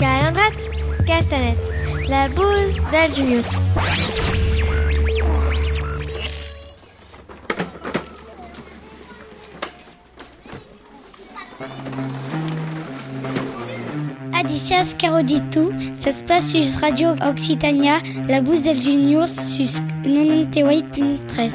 Calandret, Castanet, la bouse del Junius. Adicias Caroditu, ça se passe sur Radio Occitania, la bouse del Junius, sur 98.3.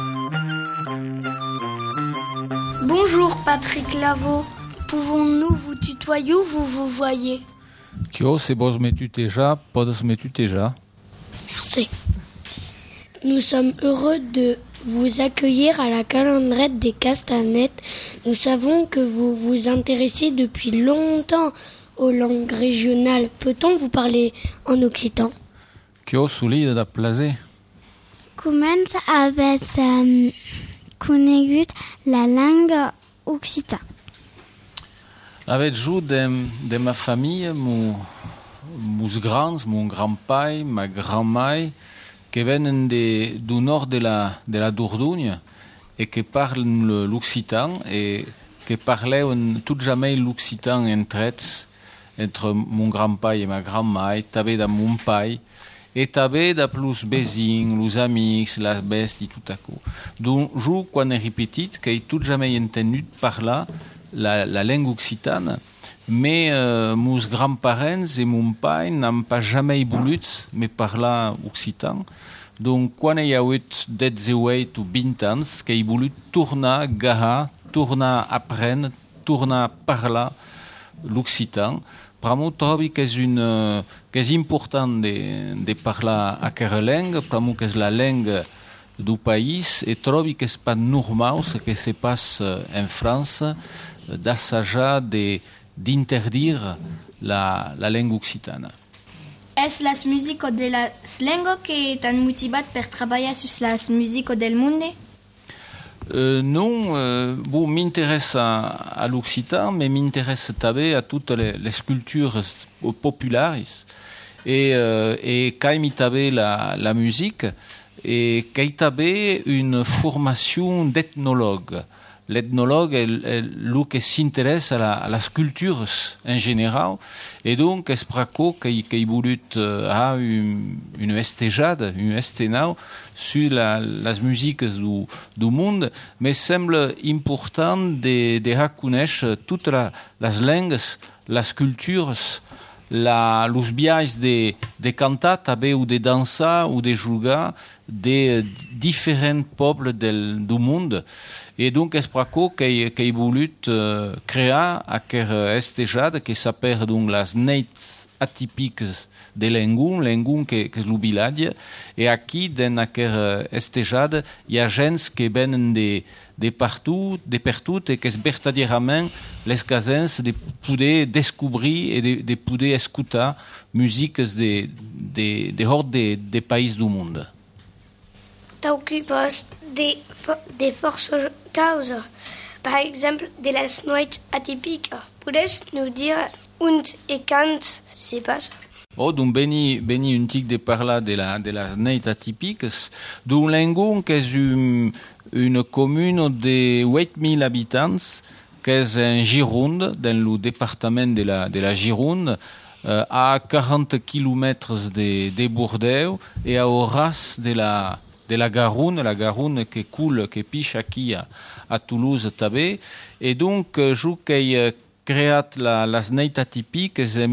Bonjour Patrick Lavaux, pouvons-nous vous tutoyer ou vous voyez? Tio, se vos me tuteja, podes me tuteja. Merci. Nous sommes heureux de vous accueillir à la Calandrette des Castanettes. Nous savons que vous vous intéressez depuis longtemps aux langues régionales. Peut-on vous parler en occitan? Tio, solide da plaser. Comment avez-vous connu la langue occitane? Avec jou de ma famille, meus grands, mon grand-père, ma grand-mère, qui viennent du nord de la Dordogne et qui parlent l'occitan et qui parlaient tout jamais l'occitan entre mon grand-père et ma grand-mère, també de mon père, et també de plus veïns, les amics, les besties, tout à coup. Donc, je, quand j'ai petit, que j'ai tout jamais entendu parler la langue occitane, mais mes grands-parents et mon père n'ont pas jamais voulu me parler occitan. Donc, quand il y a eu 18 ou 20 ans, j'ai voulu tourner à gare, tourner à apprendre, tourner à parler l'occitan. Pour moi, je trouve que c'est important de parler à quelle langue, pour moi, que c'est la langue du pays, et je trouve que ce n'est pas normal ce qui se passe en France, d'essayer d'interdire la langue occitane. Est-ce la musique de la langue qui t'ha motivat per travailler sur la musique del monde? Non, bon, m'intéresse à l'occitan, mais m'intéresse també à toutes les cultures populaires et quand il també la musique et qu'il també une formation d'ethnologue. L'ethnologue est lui qui s'intéresse à la culture en général et donc c'est pour ça qu'il voulu avoir une estejade, une estenau sur les musiques du monde, mais semble important de reconnaître toutes les langues, les cultures, les biais de cantar també ou de danser ou de jouer de différents peuples du monde. Et donc, c'est pour ça qu'il a voulu créer une estejade qui s'appelle donc les nits atypiques de Lengun qui est le village. Et ici, dans cette estejade, il y a gens qui viennent de partout et qui sont véritablement les occasions de pouvoir découvrir et de pouvoir écouter musique de hors des pays du monde. T'occupes des forces causes, par exemple de las noites atypiques. Pourrais nous dire où et quand c'est pas ça? Oh, donc beni un tic de parler de las nits atypiques. Donc Lengun, qui est une commune de 8000 habitants, qui est en Gironde, dans le département de la Gironde, à 40 km de Bordeaux et à Horace de la Garonne qui coule, qui piche ici à Toulouse també. Et donc, je qui créé las nits atypiques en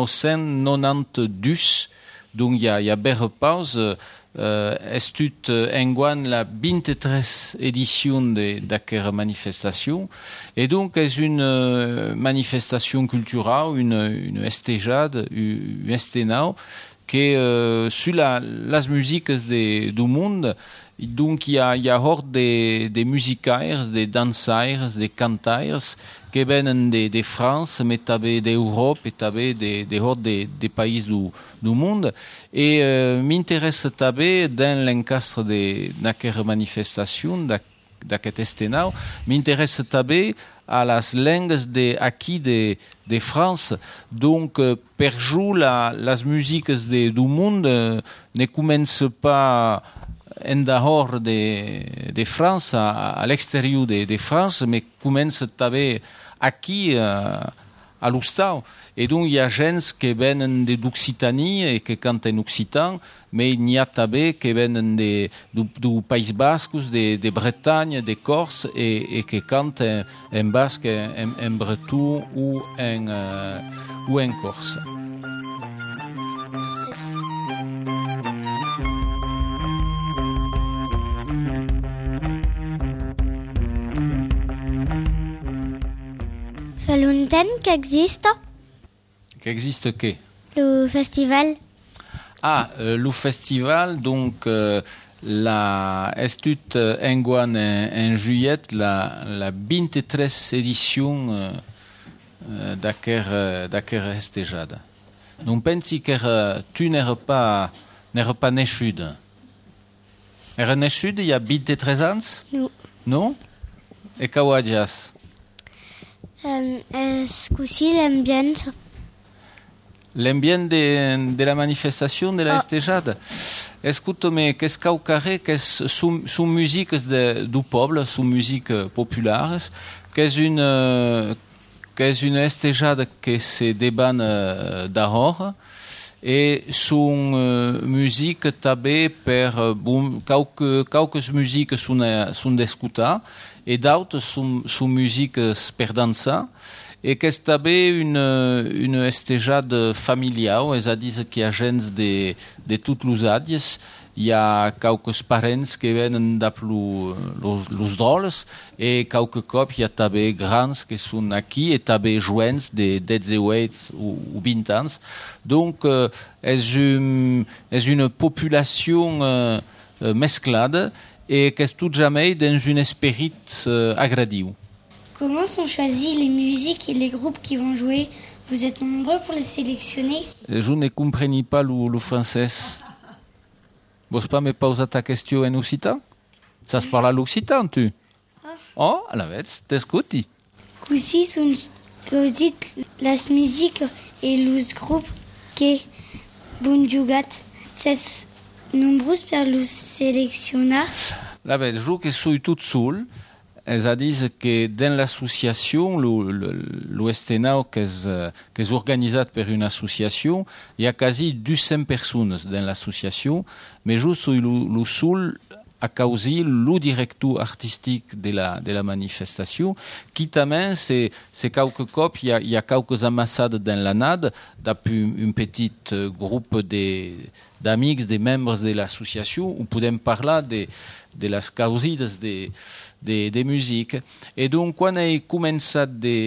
1992. Donc, il y a belle pause. C'est enguan la 23 édition de cette manifestation. Et donc, c'est une manifestation culturelle, une estejade, une estenau, qui sur las musiques du monde. Donc, il y a hors des musicaires, des danseurs, des cantaires qui viennent de France, mais també d'Europe et també hors des pays du monde. Et m'intéresse també dans l'encastre de cette manifestation, d'aquest estenau, m'intéresse també à las langues acquis de France. Donc, per jouer las musiques du monde ne commencent pas en dehors de France, à l'extérieur de France, mais commence també aquí à l'Oustau. Et donc, il y a gens qui viennent d'Occitanie et qui cantent en occitan, mais il y a tabé qui viennent du Pays Basque, de Bretagne, des Corses, et qui cantent en basque, en breton ou en corse. Fait longtemps qu'existe Qu'existe que? le festival. Le festival, donc, est enguan en juillet la 23 édition d'aquer estejada. Donc, pensi que tu n'es pas naixut. Era naixut il y a 23 ans? Non. Non? Et qu'auadias? Est-ce qu'aussi l'ambiance? L'ambiente de la manifestation de la estejada. Écoute-moi, qu'est-ce qu'au carré, sont musiques du peuple, sont musiques populaires, qu'est une estejada qui se débanne d'ahor, et sont musiques tabées per quelques musiques sont d'escutar, et d'autres sont musiques per danser. Et qu'est-ce tabé une estejade familiale, c'est-à-dire qu'il y a gens de toutes les âges, il y a quelques parents qui viennent d'appeler les drôles, et quelques cops, il y a tabé grands qui sont ici, et tabé jeunes de 18 ou 20 ans. Donc, est une population mesclade, et qu'est tout jamais dans un esprit agréable. Comment sont choisis les musiques et les groupes qui vont jouer? Vous êtes nombreux pour les sélectionner? Je ne comprenais pas le français. Vous pas me poser ta question en occitan? Ça se parle à l'occitan, tu? Oh, à la vez, t'écoutes. Aussi sont choisis las musiques et les groupes qui vont jouer. C'est nombreux pour les sélectionner. La vez, je que suis tout seul. C'est-à-dire que dans l'association, l'Estenau qui est organisé par une association, il y a quasi 200 personnes dans l'association, mais je suis le seul à causer le directeur artistique de la manifestation, qui también c'est quelques copes, il y a quelques ambassades dans la NAD, depuis un petit groupe d'amis, des membres de l'association, où pouvons parler de las causides de musique. Et donc, quand on a commencé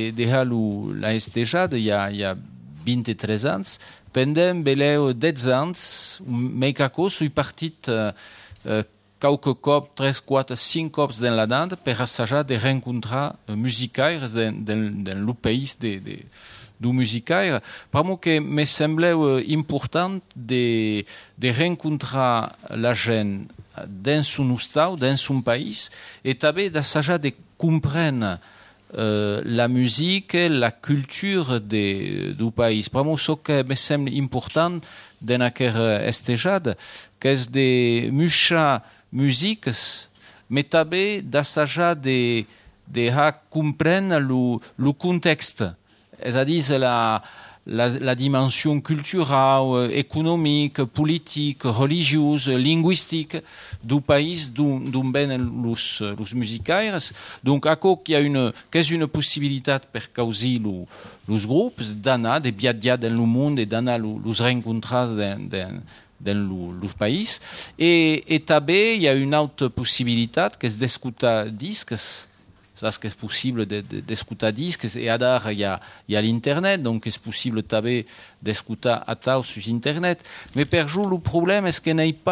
la estejada, il y a 23 ans, pendant 10 ans, mais je suis parti quelques cops, 3, 4, 5 cops dans la dande pour essayer de rencontrer musicaires dans le pays du musicaire. Pour moi, que me semblait important de rencontrer la gente dans son estado, dans son pays, et d'essayer de comprendre la musique, la culture du pays. Pour moi, ce qui me semble important dans cette estejada, c'est de mucha musique, mais aussi d'essayer de comprendre le contexte, c'est-à-dire la dimension culturelle, économique, politique, religieuse, linguistique du pays d'où viennent les musicaires. Donc, il y a une possibilité pour causer les groupes, d'aller de viager dans le monde et d'aller les rencontrer dans le pays. Et tabé, il y a une autre possibilité qui est d'écouter disques. Ça, c'est possible d'écouter disques. Et alors, il y a l'Internet, donc c'est possible d'écouter à tau sur Internet. Mais pour jour, le problème est qu'il n'y a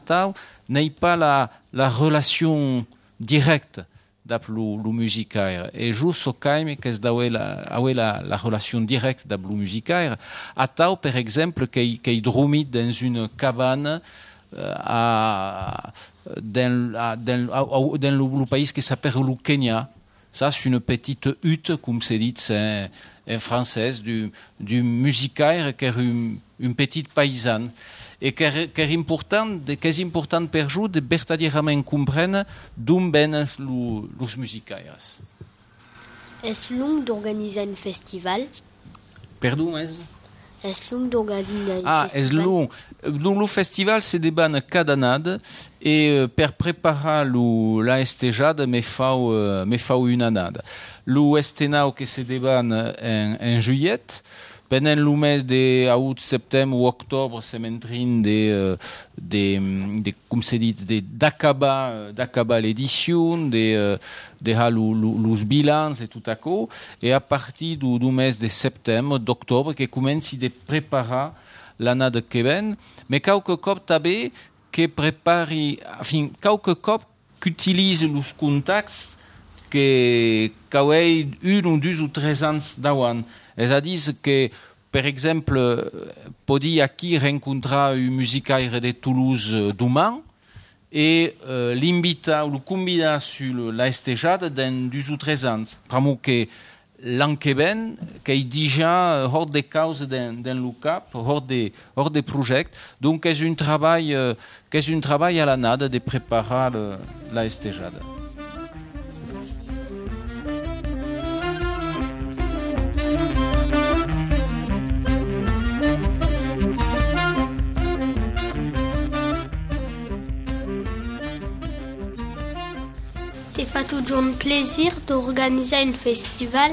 pas la relation directe avec le musicaire. Et juste au cas que la relation directe avec le musicaire, à tau, par exemple, qu'il dormit dans une cabane dans le pays qui s'appelle le Kenya. Ça, c'est une petite hutte, comme c'est dit en français, du musicaire qui est une petite paysanne. Et qui est important pour vous de verdaderement comprendre d'où viennent les musicaires. Est-ce long d'organiser un festival? Perdão, és? Es lung d'organiser Ah, és long. Donc, le festival, c'est des bannes cada nada, et per preparar la estejada, me fau une annada. Le estenau, que c'est des bannes en juillet, pendant le mes de août, septembre ou octobre, c'est mentrin comme se dit, d'acabar l'édition, de les bilans et tout à coup, et à partir du mes de septembre, d'octobre, que commence de préparer l'année que ven, mais quelques cop també que prepari, enfin, quelques cop qu'utilise les contacts que cauei 1 ou 2 ou 3 ans d'avant. C'est-à-dire que, par exemple, podi aquí rencontrar un musicaire de Toulouse demain et l'invita ou le convida sur la estejada dans 2 ou 3 ans. Pramo que l'an que ven, qu'il est déjà hors de cause dans le cap, hors de projet. Donc, c'est un travail à la nada de préparer la estejada. Te fa toujours un plaisir d'organiser un festival?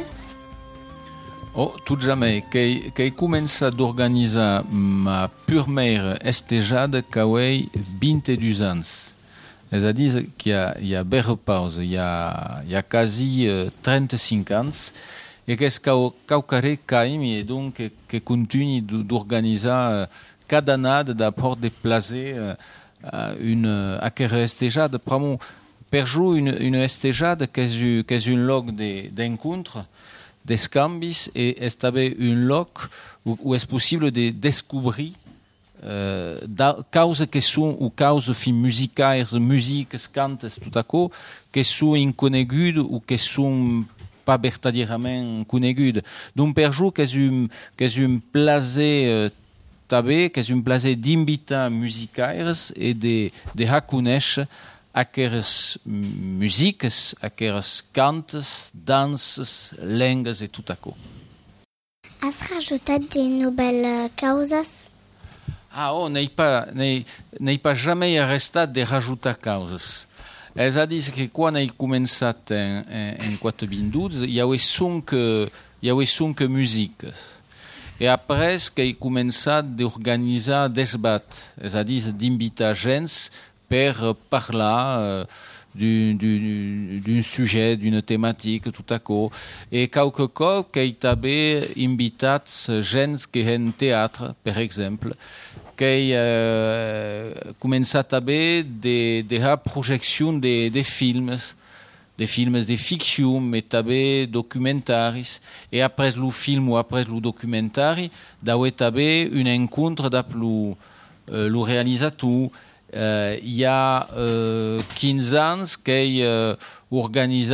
Oh, tout jamais. Qu'ai commença d'organiser ma première estejada cauei 22 ans. C'est-à-dire qu'il y a belle pause, il y a quasi 35 ans, et qu'est-ce qu'aucaré caim, et donc que continue d'organiser cada année d'abord de placer une estejada. Pramo, per jour une estejada qu'est un log d'encontre, d'escambis, et est un log où est possible de découvrir causes que sont ou causes musicales, musiques, cantes, tout à coup, que sont inconnues ou que sont pas verdaderament connues. Donc per jour qu'est un plaisir qu'est un plaisir d'invitar musicales et de reconnaître aqueles musiques, aqueles cantes, danses, lengues et tout à coup. Has rajoutat des nouvelles causes? Ah, oh, n'ai pas jamais arrêté de rajouter causes. C'est-à-dire que quand j'ai commencé en 2012, il y avait cinq musiques. Et après, j'ai commencé à organiser des débats, c'est-à-dire d'inviter gens pour parler d'un sujet, d'une thématique, tout à coup. Et quelques fois, j'ai invité gens qui ont théâtre, par exemple, qui commencé à faire des projections de films de fiction, mais també documentaires. Et après le film ou après le documentaire, d'avouer també une rencontre avec le réalisateur. Il y a 15 ans qu'il a organisé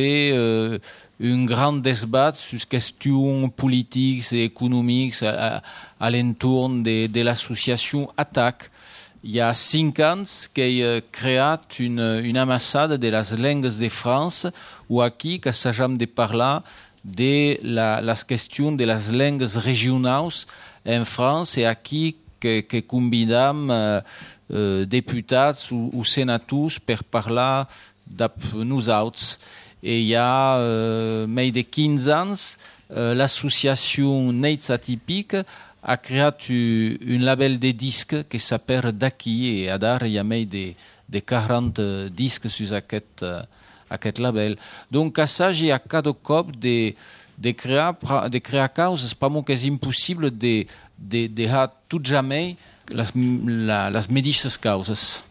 un grand débat sur questions politiques et économiques à l'entour de l'association ATTAC. Il y a 5 ans qu'il a créé une ambassade de las langues de France, où ici, que s'agit de parler de la question de las langues régionales en France, et ici que convidam députés ou sénateurs pour parler de nous autres. Et il y a mais de 15 ans, l'association Neits Atypiques a créé un label de disques qui s'appelle Daki, et à dar il y a de 40 disques sur aquest label. Donc, à ça, j'ai à cada cop de créer causes, pas mon que c'est impossible de tout jamais las medisses causes.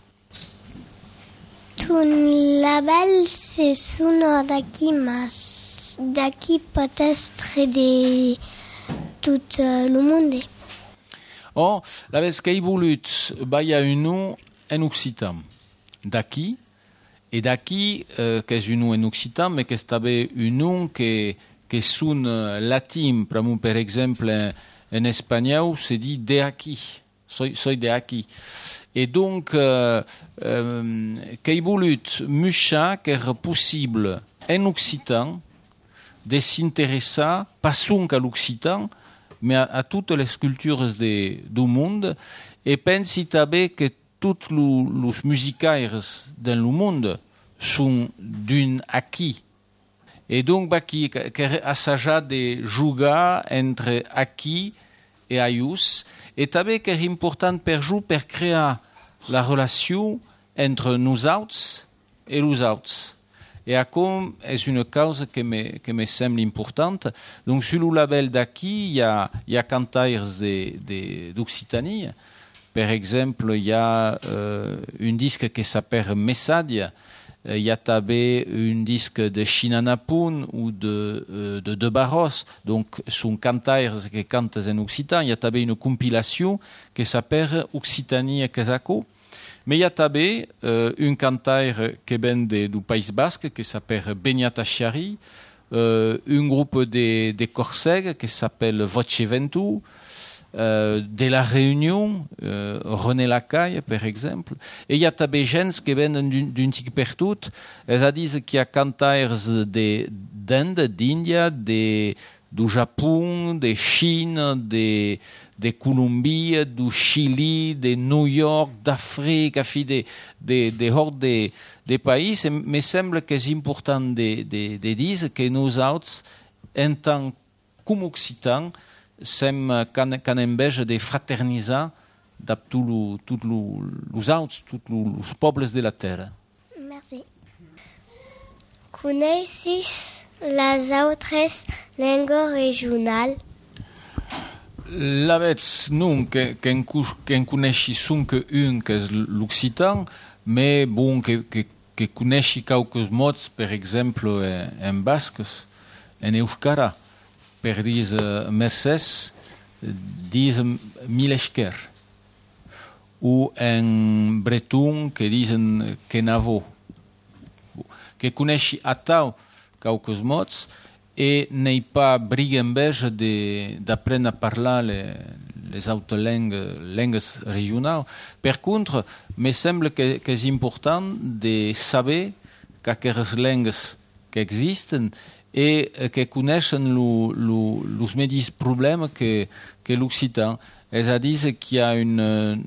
Ton label, c'est uno d'aquí, mas d'aquí peut-être de tout le monde. Oh, la vez que he volut y a un nom en occitan d'aquí, et d'aquí, que és un nom en occitan, mais que és també un nom que son latin, per exemple, en espagnol, se dit de aquí, soy de aquí. Et donc, que he volut mucha que era possible en occitan de s'intéresser, pas sonque à l'occitan, mais à toutes les cultures du monde, et pensi també que tous les musicaires dans le monde sont d'un acquis. Et donc, qui assaja de jugar entre acquis et aius, et també que est important per jou per créer la relation entre nous autres et les autres. Et comme est une cause qui me semble importante. Donc, sur le label d'acquis, il y a cantaires d'Occitanie. Par exemple, il y a un disque qui s'appelle Messadia. Il y a també un disque de Chinanapun ou de Barros, donc sont cantaires qui cantent en occitan. Il y a també une compilation qui s'appelle Occitanie et Kazako. Mais il y a també un cantaire qui vient du Pays Basque qui s'appelle Benyata Chiari, un groupe de Corsegues qui s'appelle Voce Ventu, de la Réunion, René Lacaille, par exemple. Et il y a també gens qui viennent d'un tic per tout. C'est-à-dire qu'il y a cantaires d'Inde, d'India, du Japon, de Chine, de Colombie, du Chili, de New York, d'Afrique, des pays. Il me semble que c'est important de dire que nous autres, en tant qu'Occitans, sem can envej de fraternitzar de tous les autres, tous les peuples de la terre. Merci. Coneixes les autres langues régionales? La veig non que en coneixi son que un que és l'occitan, mais bon que coneixi quelques mots, per exemple en basques, en euskara. Per dir Mercès, disent Milesquer, ou en breton que disent Kenavo, que coneixi a tau quelques mots et n'ai pas briguembege d'apprendre a parler les autres langues régionales. Per contre, me semble que és important de saber qu'aquelles langues qui existent et que connaissent les mêmes problèmes que l'occitan. C'est-à-dire qu'il y a une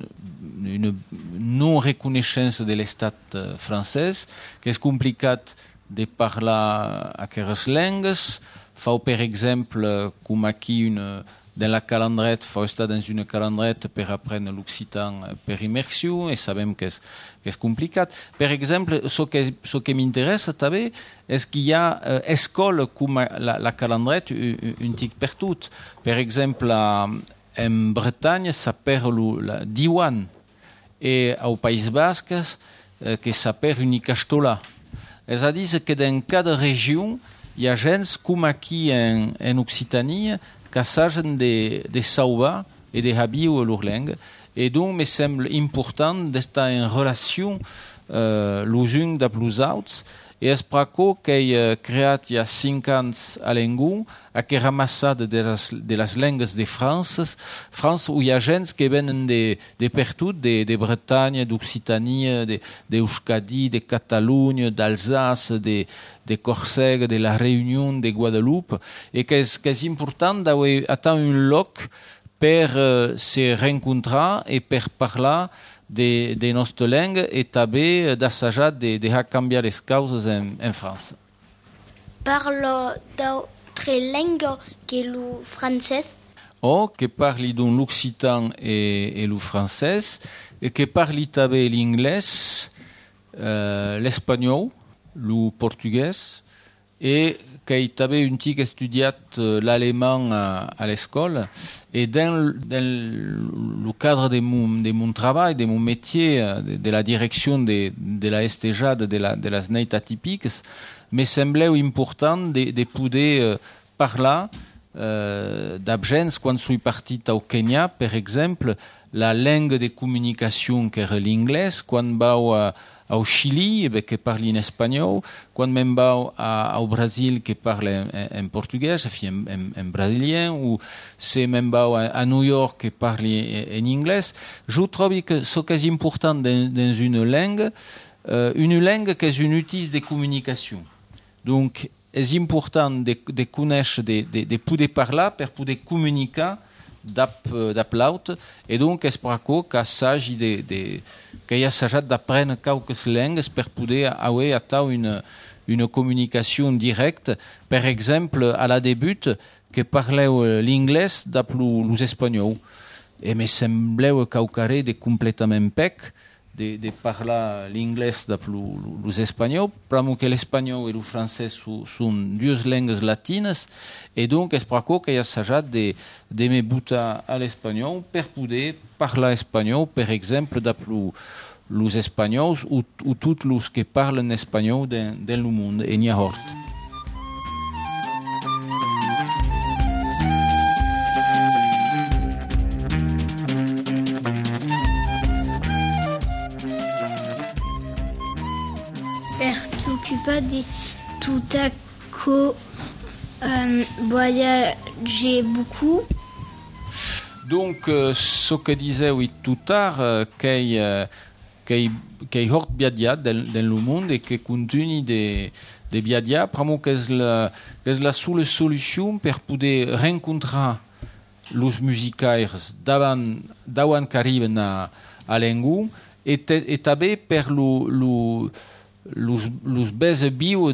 non-reconnaissance de l'État français, que est compliqué de parler aquelles langues. Faut, par exemple, comme ici, dans la calendrette, faut estar dans une calendrette pour apprendre l'occitan par immersion, et savons que c'est compliqué. Par exemple, ce qui m'intéresse, est qu'il y a école comme la calendrette, une tic per tout. Par exemple, en Bretagne, ça s'appelle la Diwan, et au Pays Basque, qui s'appelle une Icastola. C'est-à-dire que dans cada région, il y a gens comme ici en Occitanie, qui savent de sauver et de habiller leur langue. Et donc, il me semble important d'être en relation les uns avec les autres. Et c'est pour ça qu'il a créé il y a 5 ans à Lengon, qui a ramassé de las langues de France, où il y a gens qui viennent de partout, de Bretagne, d'Occitanie, d'Euskadi, de Catalogne, d'Alsace, de Corsica, de la Réunion, de Guadeloupe, et que c'est important d'avoir un loc pour se rencontrer et pour parler de notre langue et també d'assajar de canviar les causes en France. Parlo d'autres langues que le français? Oh, que parli d'un l'occitan et le français, et que parli també l'anglais, l'espagnol, le portugais, et qu'il avait un petit étudié l'allemand à l'école. Et dans le cadre de mon travail, de mon métier, de la direction de la STJAD, de la SNEIT atypiques, me semblait important de pouvoir parler d'abgens quand je suis parti au Kenya, par exemple, la langue de communication qui est l'anglais, quand je au Chili, qui parle en espagnol, quand même au Brésil, qui parle en portugais, en brésilien, ou c'est même à New York, qui parle en anglais. Je trouve que ce qui est important dans une langue qui est un outil de communication. Donc, és important de conèixer, de poder parlar per poder comunicar d'aplaut, et donc és per això que s'hagi que hi ha assajat d'aprendre qualques llengues per poder haver une communication directe. Per exemple, a la debut, que parleu l'inglès d'aplu l'espanyol. Et me sembleu caucaré de completament pec de parlar l'inglès d'aplu l'espanyol, pramo que l'espanyol et le français són dues llengues latines, et donc és per això que hi ha assajat de me botar a l'espanyol per poder parlar espanyol, per exemple, d'aplu los espanyols ou tots los que parlen espanyol del món, en hi ha hort. Per t'occuper de tout à coup voyager beaucoup. Donc, ce que diseu tout tard, que hort viatjat del món et que continue de viatjar, pramo que és la sola solució per poder rencontrar los musicaires davant que arriben a l'engu et també per los bes viu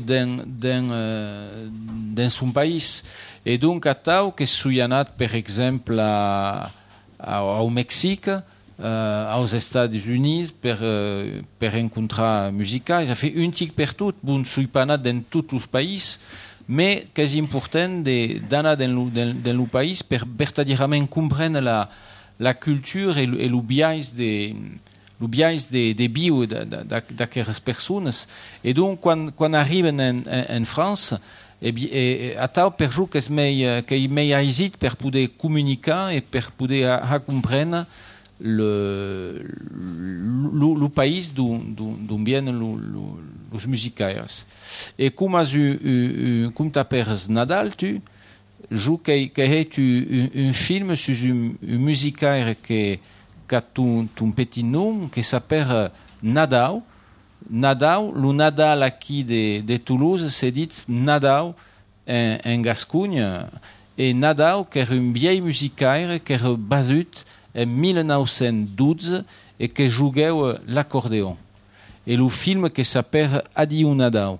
dans son país. Et donc, a tau que s'hi ha anat, per exemple, au Mèxic, als Estats Units per encontrar música. Ça fait un tic per tot, bon, s'hi ha anat dans tots els països, mais que és important d'anar dans el país per verdaderament comprendre la culture et le biais de bio d'aquestes persones. Et donc, quan arriben en France, a tau per jo que hi m'hi hèsit per poder comunicar i per poder comprendre le país d'on vienen los musicaires. Et com t'aperes Nadal, jo que he un film sur un musicaire que a ton petit nom, qui s'appelle Nadal. Nadal, le Nadal aquí de Toulouse, c'est dit Nadal en Gascogne. Et Nadal, qui est un vieil musicaire qui est basut en 1912 et qui jouait l'accordéon. Et le film qui s'appelle Adieu Nadal.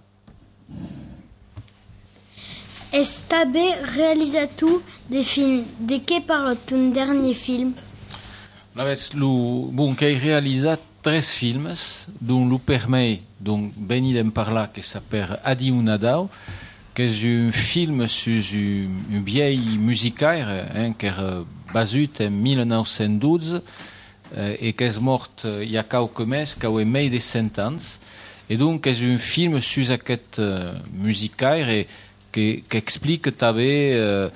Est-ce que tu as réalisé des films? De què parle ton dernier film? Bon, que he realitzat 3 films, dont le permet, dont venidem parlar, que s'appelle Adieu Nadal, que és un film sur un vieil musicaire qui est basut en 1912 et qui est mort il y a quelques mesos, qui a més de 100 anys. Et donc és un film sur aquest musicaire qui explique també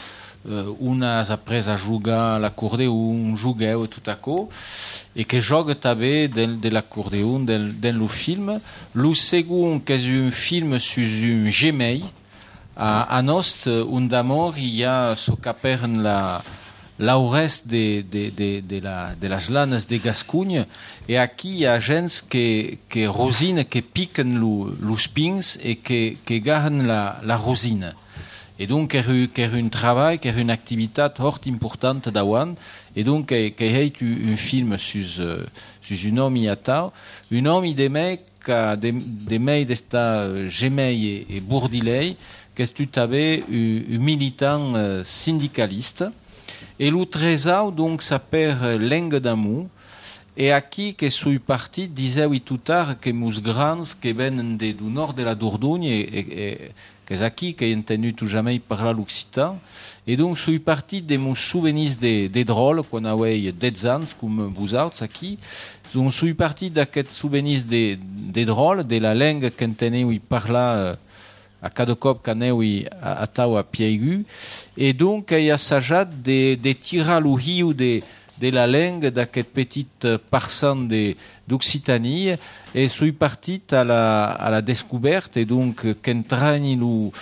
unes après a jugar l'acordeon, jugueu tot açò, et que joga també de l'acordeon dans le film. Le segon, que és un film sur un gemell, a Nost, un d'amor, hi ha ce qu'aperen l'aurès de les lanes de Gascunya, et aquí hi ha gens que rosina, que piquen los pins et que garen la rosina. Et donc, que un travail, que une activité hort importante d'avant, et donc, que est un film sur un homme y atau, un homme de mec, de mec d'esta gemei et bourdilei, que est tout avait un militant syndicaliste. Et le trésor, donc, s'appelle Lengue d'amour. Et aquí, que suis parti, disait tout tard que meus grands que viennent du nord de la Dordogne et que és aquí que he entenut jamais parlar l'occitan. Et donc, suis parti de meus souvenirs de drôles, quan avei 10 anys, com vosaltres aquí. Donc, suis parti d'aquests souvenirs de drôles, de la langue que enteneu parlar a cada cop que aneu a tau a Piaigu. Et donc, he assajat de tirar le riu de la langue d'aquest petit parcent d'Occitanie, et suis parti à la découverte, et donc qu'entraîne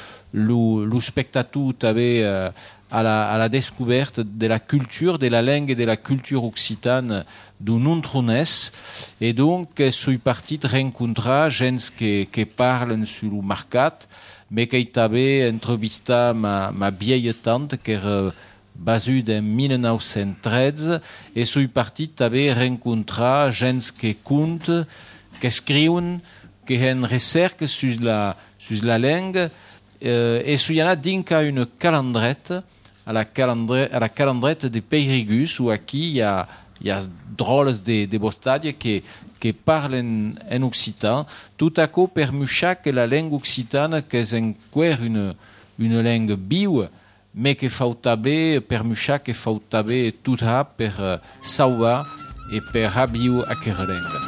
le spectateur avait à la découverte de la culture, de la langue et de la culture occitane d'un Nontronès, et donc suis parti de rencontrer gens qui parlent sur le mercat, mais qui avait entrevisté ma vieille tante qui est basée en 1913 et suis parti avait rencontré gens qui comptent, qui écrivent, qui ont une recherche sur la langue et il y en a dinca une calendrette à la calendrette de Peyrigus où il y a drôles de bostades qui parlent en occitan, tout à coup per muchac la langue occitane qui est encore une langue vive, mais qui faut taber per muchac qui faut taber tout ça per sauver et per habiu a quelle langue.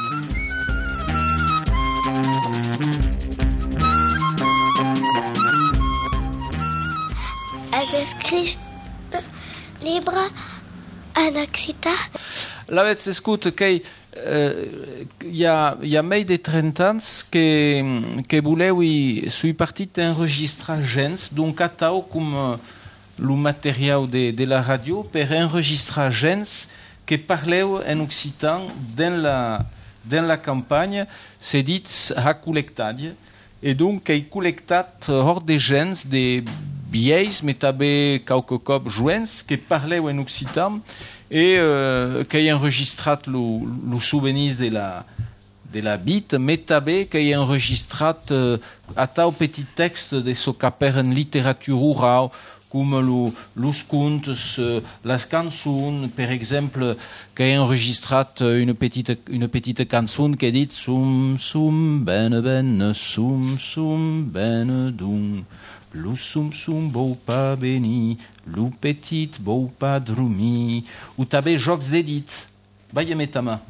Es escrits libre en occitan. La veig escut que hi ha més de 30 anys que voleu i suis partit enregistrar gens, donc atau com el material de la ràdio per enregistrar gens que parleu en occitan dans la campanya, se dits ha col·lectat. Et donc he col·lectat hors de gens, de vieills, mais també quelques cops joents que parleu en occitan et qui a enregistré le souvenir de la bite, mais també qui a enregistré à tal petit texte de ce qu'appelle en littérature orale, comme les contes, les chansons, par exemple, qui a enregistré une petite chanson qui dit Sum sum ben sum ben dum. Lo sum sum vou pas venir, lo petit vou pas dormir. Ou també jocs de dit. Vaia ta mà.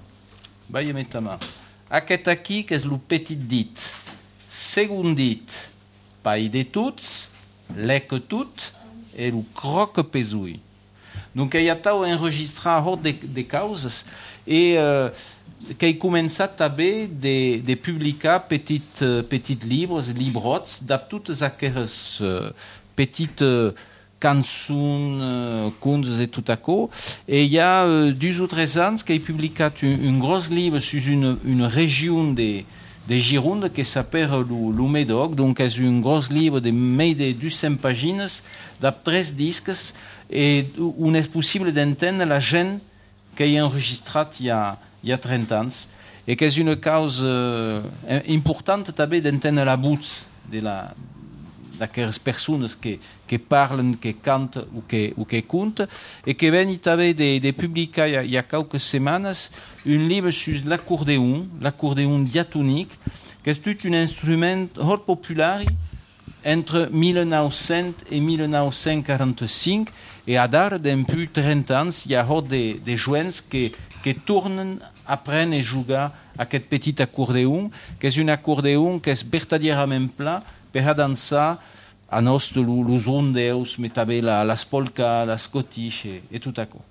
Aquest aquí, que és lo petit dit. Segon dit, pai de tots, lec tot, e lo croc pesui. Donc, hi ha tau enregistrar hort de causes, e qui a començat també de publicar petits librots de totes aquelles petites cançons, contes et tout à coup. Et il y a 2 ou 3 ans qu'il a publié un gros livre sur une région de Gironde qui s'appelle le Médoc. Donc, c'est un gros livre de plus de 200 pages, de 3 disques, et où est possible d'entendre la gent qui a enregistré il y a 30 ans, et que c'est une cause importante també d'entendre la voix d'aquelles personnes qui parlent, qui cantent ou qui comptent, et que veni també de publicar il y a quelques semaines un livre sur l'accordéon diatonique, qui est tout un instrument hors populaire entre 1900 et 1945, et à date depuis 30 ans, il y a hors des joents qui tournent, apprennent et jouent à aquest petit accordéon, qui est un accordéon qui est vertadierament plat per danser a nos los rondeus, mais també les polkas, les scottish et tout à coup.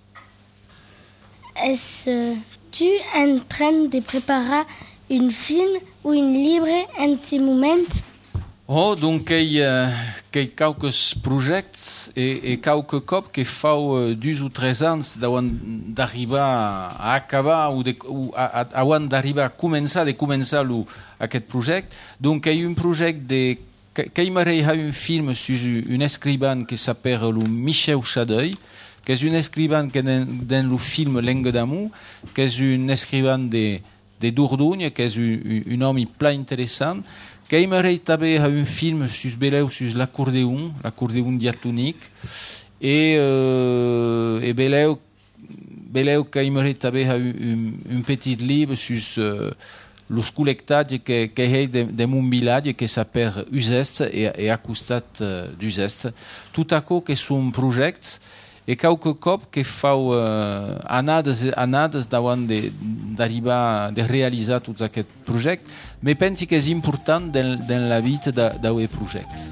Es-tu en train de préparer un film ou un livre en ce moment? Oh, donc il y a quelques projets et quelques cops qui font 2 ou 3 ans d'arriver à acabar ou avant d'arriver à commencer aquest projet. Donc il y a un projet qui a un film sur un écrivain qui s'appelle Michel Chadeuil, qui est un écrivain qui est dans le film Langue d'amour, qui est un écrivain de Dordogne, qui est un homme plein intéressant. Qui aimerait també un film sur l'accordéon diatonique et beleu qui aimerait també un petit livre sur los col·lectats qui est de mon village qui s'appelle Uzest et à costat d'Uzest. Tout à coup que sont projets et quelques cops qui font anades davant d'arribar de réaliser tout aquest project, mais penso que és important dans la vie d'aquest projecte.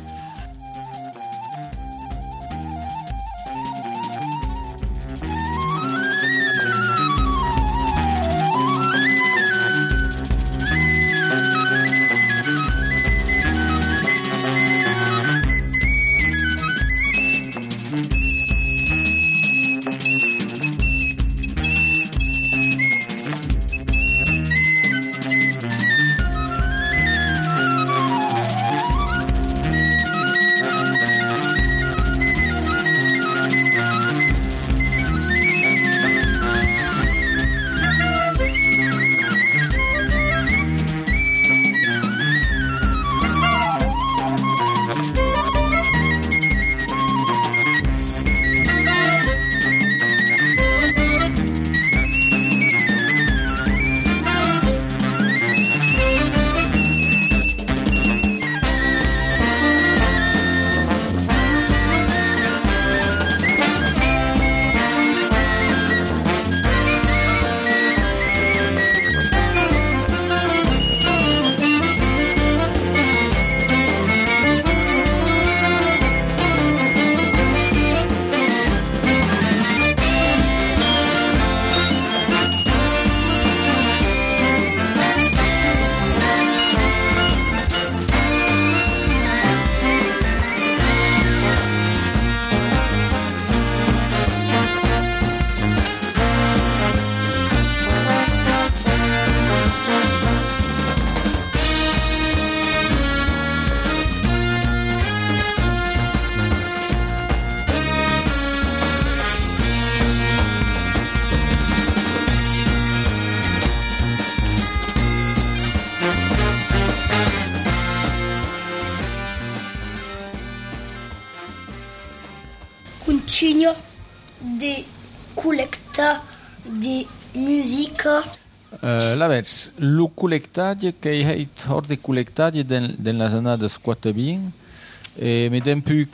collecta de musica? L'avets, lo collectatge che heit hort de collectatge den las anades 420 me dempu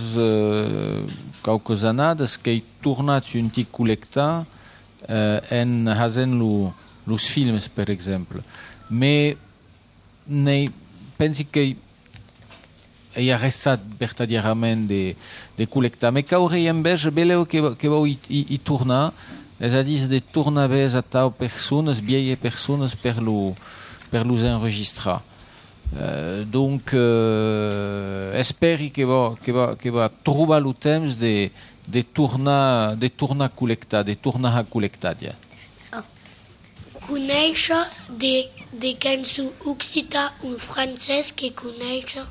caucus anades che heit tornat un tic collectat en hasen los films, per exemple. Me pensi che ei restat vertadierament de collectar. Me caurei en vez beleu que vau i tornar, és a dir, de tornar vez a tau persones, vieilles persones per los enregistrar. Donc, esperi que va trobar lo temps de tornar a collectar, de tornar a collectar, ja. Conèixer de cançó occità o francès que conèixer?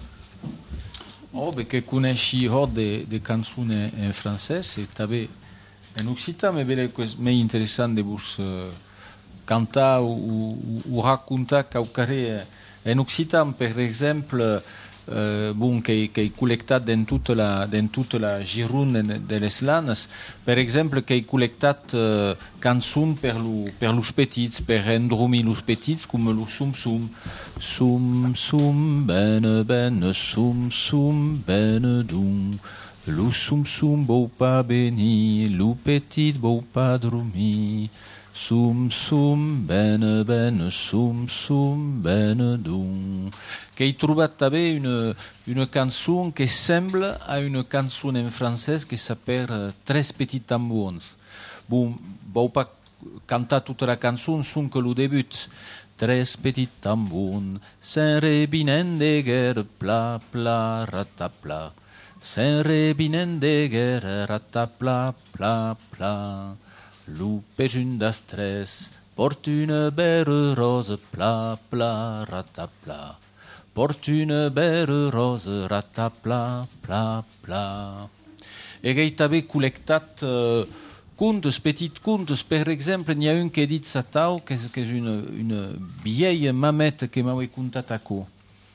Que coneixi hort de cançons en francès e també en occitan, me vele me interessant de vos cantar ou racontar quauquaré en occitan, per exemple, que he collectat dans toute la Gironde de les Lanes, per exemple, que he collectat cançons per los petits, per endormir los petits, com lo sum-sum. Sum-sum, bene, sum-sum, bene, dum. Lo sum-sum vau pas venir, lo petit vau pas dormir. Sum-sum, bene, sum-sum, bene, dum. Que he trobat també une cançó que sembla a une cançó en francès que s'appelle Tres petits tambons. Bon, vau pas cantar toute la cançó, son que lo début. Tres petits tambons, s'enrebinen de guerre, pla, pla, ratapla. S'enrebinen de guerre, ratapla, pla, pla. Lo pejun das tres, porte une belle rose, pla, pla, ratapla. Porte une belle rose, ratapla, pla, pla. Et j'ai també collectat contes, petits contes. Per exemple, il y a un qui dit Satao, qui est une vieille mamette que m'a contat à quoi.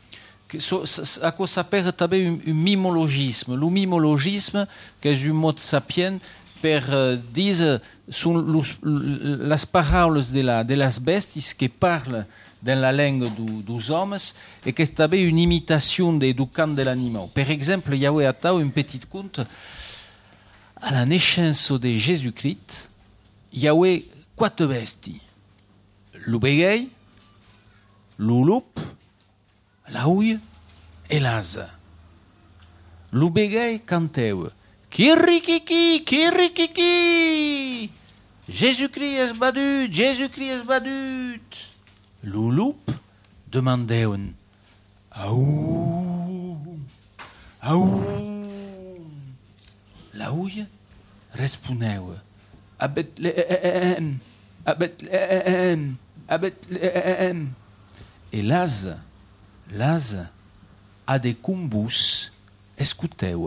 À quoi s'appelle també un mimologisme. Le mimologisme, qui est un mot sapien, per dire les paroles de las besties qui parlent dans la langue dos hommes et qui est també une imitation du cant de l'animal. Per exemple, il y a un petit conte à la naissance de Jésus-Christ, il y a 4 besties. Le bégueil, le loup, la houille et l'ase. Le bégueil canteu Kirikiki, kirikiki, Jésus-Christ est badut, Jésus-Christ est badut. Le loup demandeun Aou, aou. La houille respondeu à Bethléem, à Bethléem, à Bethléem. Et l'ase a des combous, escouteu.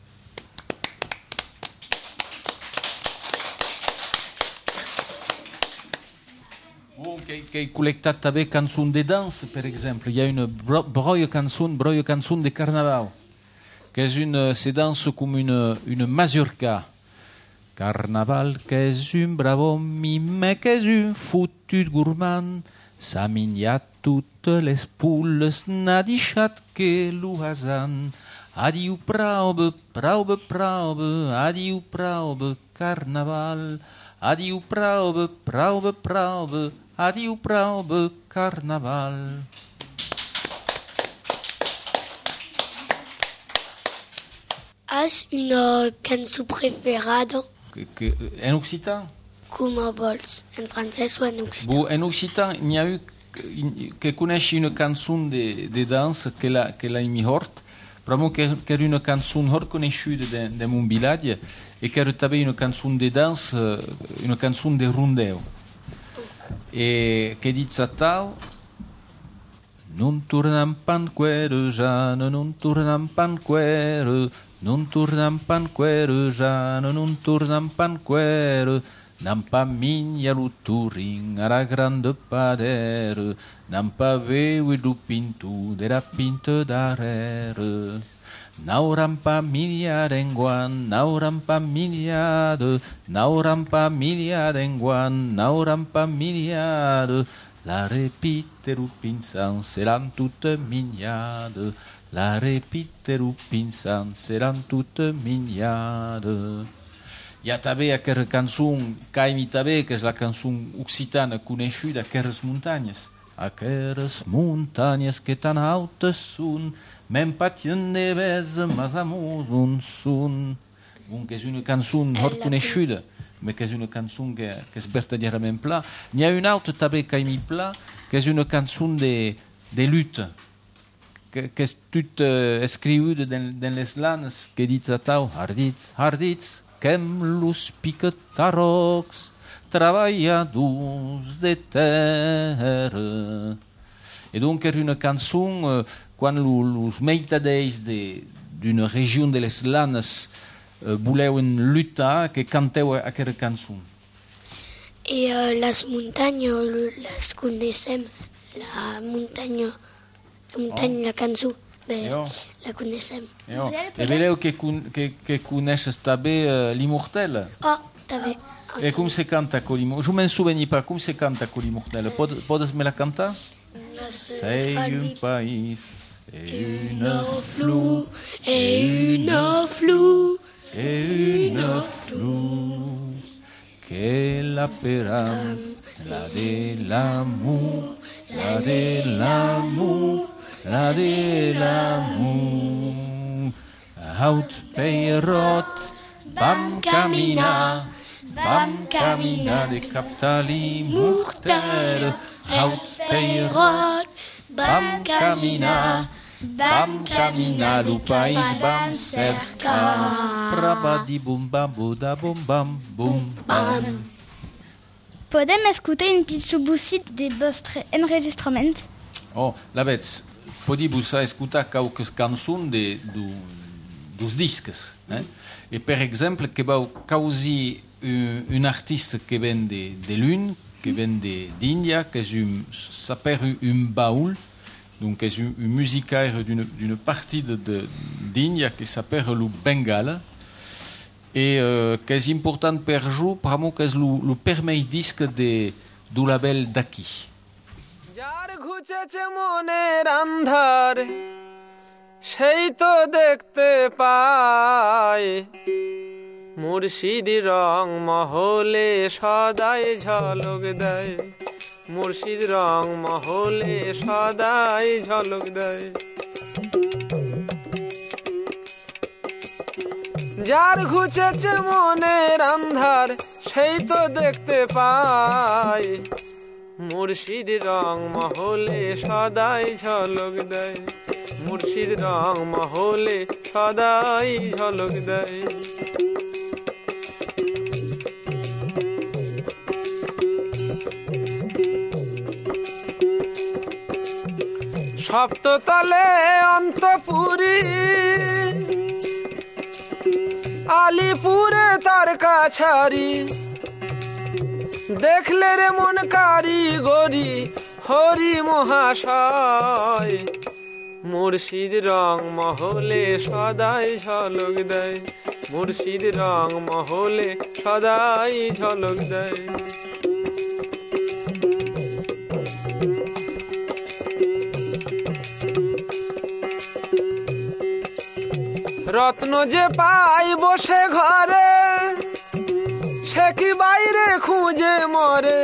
Che collectat també cançons de danse, per exemple. Il y a une broye cançon de carnaval, se danse comme une mazurka. Carnaval, qu'est un bravo mime, qu'est un foutu gourmand. S'ha miniat toutes les poules, n'a deixat que l'oasan. Adiu praube, praube, praube, adiu praube, carnaval. Adiu praube, praube, praube, adiu praube, carnaval. Has une cançó préférée? En occitan? Com vols, en francès o en occitan? Bon, en occitan, il y a eu que conèche une cançon de danse que la imi hort, vraiment que era une cançon hort coneixuda de mon village et que era també une cançon de danse, une cançon de rondeu. Et que dit ça tal? Non tornam pan cuere, Jeanne, non tornam pan cuere, non tornam pan cuere, Jeanne, non tornam pan cuere. N'am pas migna lo touring a la grande padère, n'am pas veui lo pintu de la pinte darrere. Naurampa miliarenguan, naurampa miliade, naurampa miliarenguan, naurampa miliade. La repiteru pinsan seran toute mignade, la repiteru pinsan seran toute mignade. Hi ha també aquella cançó, Caimi també, que és la cançó occitana coneguda, aquelles muntanyes. Aquelles muntanyes que tan altes són, men patien neves, mas amusos són. Que és una cançó molt coneguda, mais que és una cançó que és verdaderament pla. N'hi ha una altra també, Caimi Pla, que és una cançó de lutte, que és toute escrita dans les lanes, que dit a tau, hardits, hardits, qu'aiment los piquetarocs, treballadors de terra. Et donc, era una cançó, quan los meitadets d'una regió de les lanes voleuen lluitar, que canteu aquella cançó. I les muntanyes les coneixem, la muntanya, la cançó, bé, la coneixem. E veleu que coneixes també l'Immortel? Oh, també. E com se canta con l'Immortel? Je m'en souviens pas, com se canta con l'Immortel? Podes me la cantar? C'est un país et une flou, et une flou, et une flou, que l'appellam la de l'amour, la de l'amour, la de l'amour. Haut peirot, bam caminar de captar l'immortel. Haut peirot, bam caminar, lo país bam cercar. Brabadi bum bam, buda bum bam, bum bam. Podem escutar une petite chouboussit des vostres enregistrements? Oh, la veig. Podíamos escutar quelques cançons dos disques. Et per exemple, que vau causi un artiste que ven de l'une, que ven d'India, que s'appelle un baul, donc és un musicaire d'une partie d'India qui s'appelle le Bengala, et que és important per jo, vraiment que és le premier disque du label d'Aki. যার ঘুচেছে মনের আন্ধার সেই তো দেখতে পায় মুর্শিদ রং মহলে সদাই ঝলক দেয় মুর্শিদ রং মহলে সদাই ঝলক দেয় যার ঘুচেছে মনের আন্ধার সেই তো দেখতে পায় মুর্শিদ রং মহলে সদাই ঝলক দেয় মুর্শিদ রং মহলে সদাই ঝলক দেয় সপ্ততলে অন্তপুরী আলিপুরে তার কাছারি দেখলে রে মন কারিগরি হরি মহাশয় মুর্শিদ রং মহলে সদাই ঝলক দেয় মুর্শিদ রং মহলে সদাই ঝলক দেয় রত্ন যে পাই বসে ঘরে সে কি বাইরে খুঁজে মরে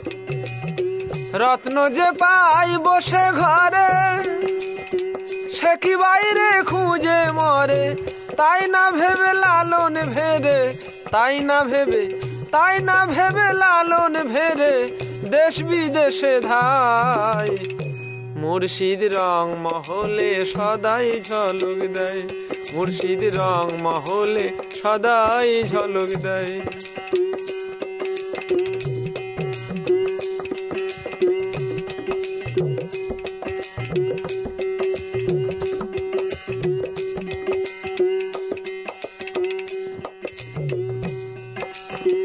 রত্ন যে পাই বসে ঘরে সে কি বাইরে খুঁজে মরে তাই না ভেবে লালন ভেরে তাই না ভেবে লালন ভেরে দেশ বিদেশে ধাই মুর্শিদ রং মহলে সদাই ঝলক দেয় মুর্শিদ রং মহলে সদাই ঝলক দেয়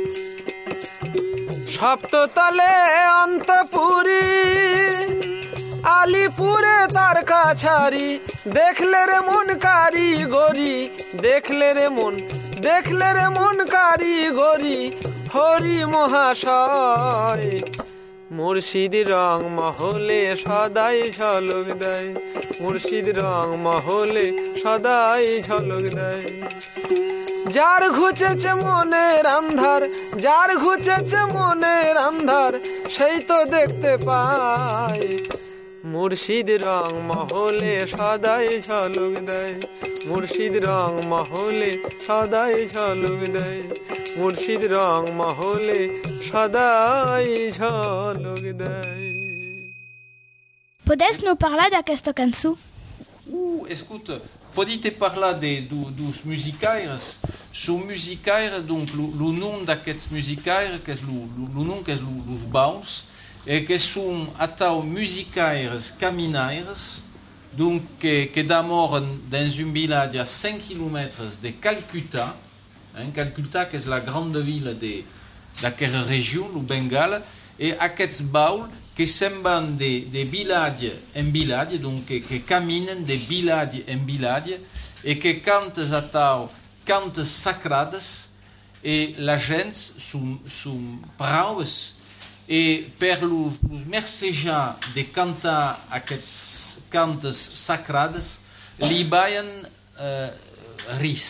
সপ্ততলে অন্তপুরী আলিপুরে তার কাছারি দেখলে রে মন কারিগরি দেখলে রে মন কারিগরি হরি মহাশয় মুর্শিদ রং মহলে সদাই ঝলক দেয় মুর্শিদ রং মহলে সদাই ঝলক দেয় যার ঘুচেছে মনের আন্ধার যার ঘুচেছে মনের আন্ধার সেই তো দেখতে পায় মুর্শিদ রং মহলে সদাই ঝলক দেয় মুর্শিদ রং মহলে সদাই ঝলক দেয় মুর্শিদ রং মহলে সদাই ঝলক দেয় Podes nous parlar d'aquesta cançó? Escuta, podite parlar dos musicaires. São musicaires, donc o nome d'aquests musicaires, que és o nome que és os baus, e que são até musicaires caminaires, donc que demoram dans un village à 5 km de Calcutta, Calcutta que és la grande ville d'aquesta regió, el Bengala, et aquests baus que se'n van de village en village, donc que caminen de village en village, et que canten a tau, cantes sacrades, et la gent són braus, et per los mercejar de cantar aquests cantes sacrades, li baien ris.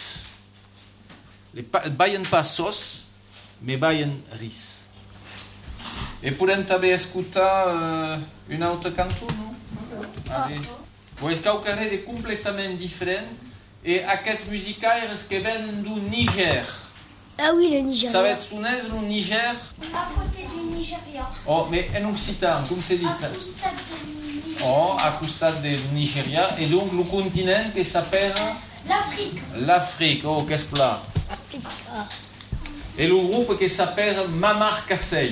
Baien pas sos, mais baien ris. Et podem també escoltar una altra cançó, no? Allez. Pues qualquer de completament diferent et aquests musicaires que venen du Niger. Ah oui, le Nigeria. Savez on és le Niger? À côté du Nigeria. Oh, mais en occitan, com se dit? À costat du Nigeria. Oh, à costat du Nigeria. Et donc le continent qui s'appelle? L'Afrique. L'Afrique, oh, qu'est-ce que là? Afrique. Ah. Et le groupe qui s'appelle Mamar Kassei.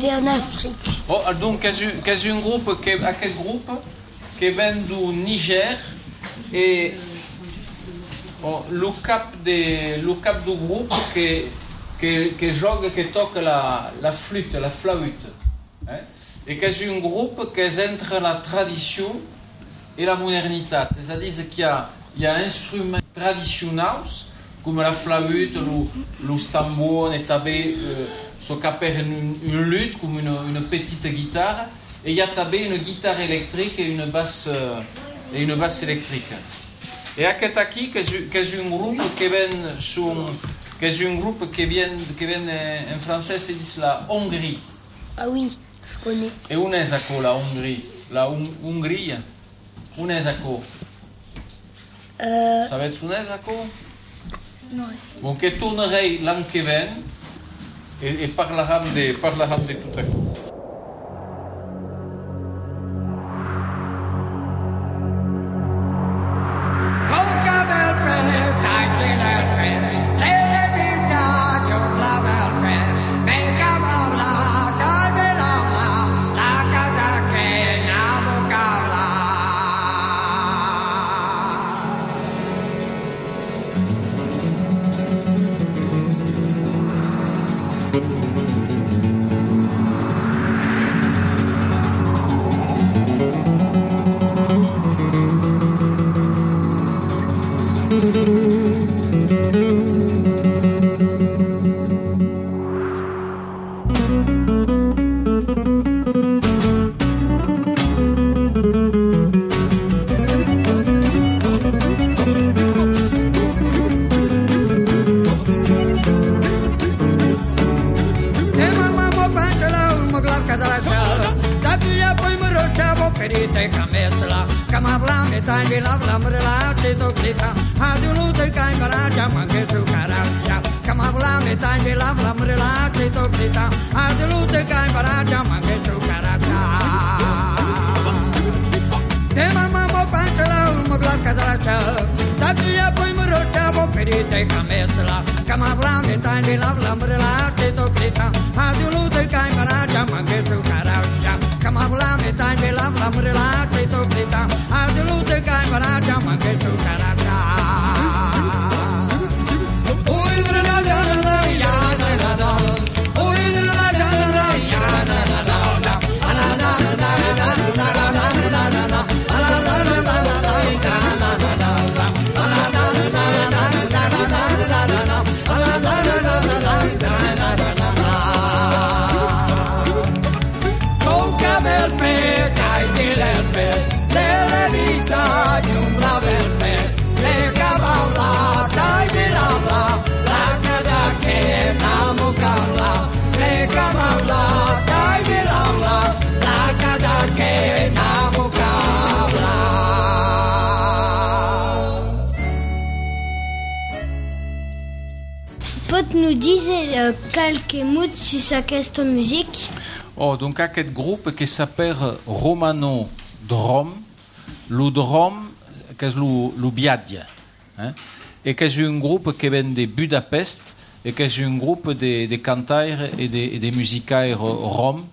c'était en Afrique. Oh, donc, qu'est-ce un groupe qui vient du Niger et le cap du groupe qui joue, qui toque la flûte, la flûte. Hein? Et qu'est un groupe qui est entre la tradition et la modernité. C'est-à-dire qu'il y a instruments traditionnels comme la flûte, le tambour, ce qu'on appelle une lutte, comme une petite guitare, et il y a une guitare électrique et une basse électrique. Et à Ketaki, c'est un groupe qui vient en français, c'est dit la Hongrie. Ah oui, je connais. Et où est-ce que la Hongrie? La Hongrie? Où est-ce que? Ça va être où est-ce que? Non. Bon, qui tournerait l'an qui vient et parlera de tout à coup. Pot nous disait quelques mots sur cette musique. Oh, donc à quel groupe qui s'appelle Romano Drom, le drum, qu'est le biadia, hein? Et que c'est un groupe qui vient de Budapest et que c'est un groupe de cantaires et de musicaires roms,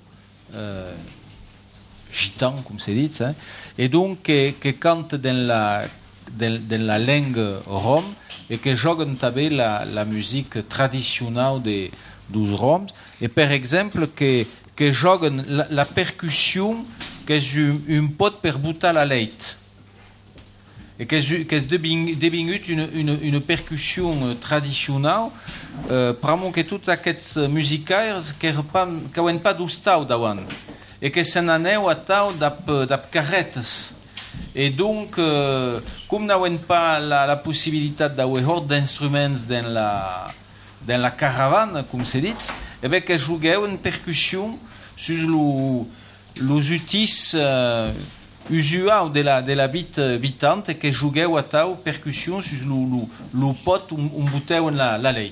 gitans comme c'est dit, hein? Et donc qui cantent dans la langue rom et qui jouent la musique traditionnelle des roms. Et par exemple que jouent la percussion qui est un pot per butter la leit. Et que devient une percussion traditionnelle, vraiment que toute cette musique qui n'a pas d'oustau d'avant et que s'en a à tau d'ap carrettes. Et donc, comme nous n'avons pas la possibilité d'avoir d'instruments dans la caravane, comme c'est dit, et bien que jouer une percussion sur les outils usual de la bitante que jouait à tau percussion sur le pot bouteille la leit.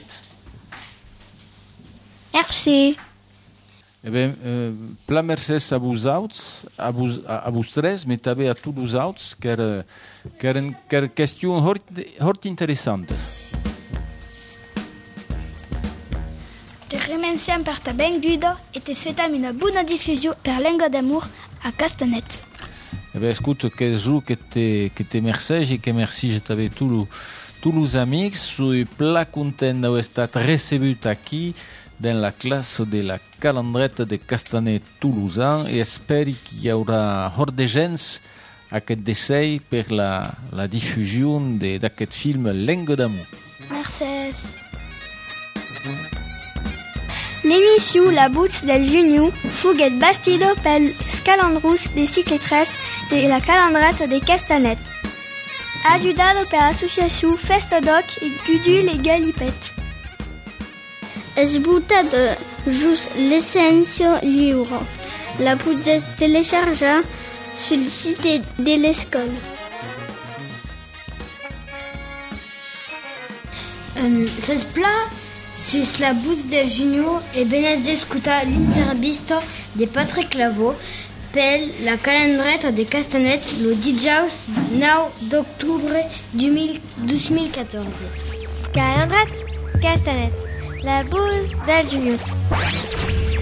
Merci. Eh bien, plein merci à vous autres, à vous tres, mais aussi à tous les autres, qui est une question fort intéressante. remerciam per ta bengudo e te souhaitam una buona diffusion per Lengo d'Amour à Castanet. Eh bien, écoute, quel jour que te merci et que merci, je t'avais tous les amis. Je suis plein content d'avoir été reçu ici dans la classe de la calendrette de Castanet Toulousain et j'espère qu'il y aura hors de gens à cet essai pour la diffusion de cet film Lengo d'Amour. Merci. L'émission La Boutz del Junio fuguet bastido pel Scalandrus de Cicletres de la Calandrette de Castanet. Ajudado per l'association Festadoc et Gudule et Galipet. Esbutado jus l'essenzio libro. La pouvez télécharger sur le site de l'école. Se spla sus la Boutz del Junio e benes d'escutar l'intervista de Patrick Lavaux per la calendrette de Castanet le dijous 9 d'octubre 2014. Calendrette Castanet, la Boutz del Junio.